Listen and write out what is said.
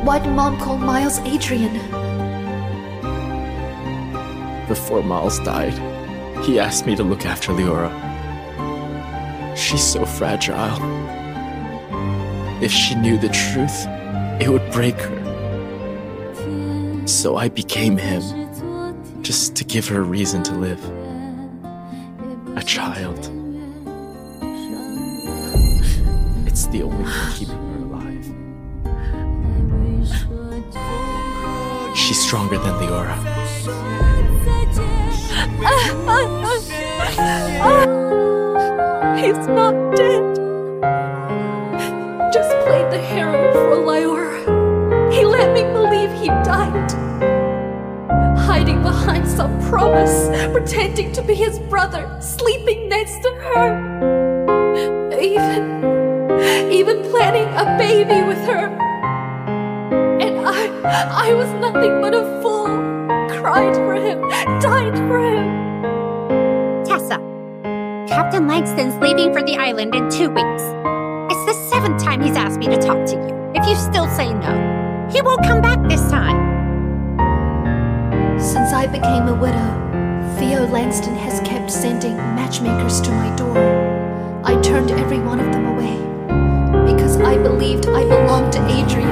Why'd Mom call Miles Adrian? Before Miles died, he asked me to look after Leora. She's so fragile. If she knew the truth, it would break her. So I became him, just to give her a reason to live. A child. It's the only thing keeping her alive. She's stronger than Leora. He's not dead. Just played the hero for Leora. He let me believe he died. Hiding behind some promise, pretending to be his brother, sleeping next to her. Even planning a baby with her. And I was nothing but a fool. Cried for him, died for him. Tessa, Captain Langston's leaving for the island in 2 weeks. It's the 7th time he's asked me to talk to you. If you still say no, he won't come back this time. Since I became a widow, Theo Langston has kept sending matchmakers to my door. I turned every one of them away because I believed I belonged to Adrian.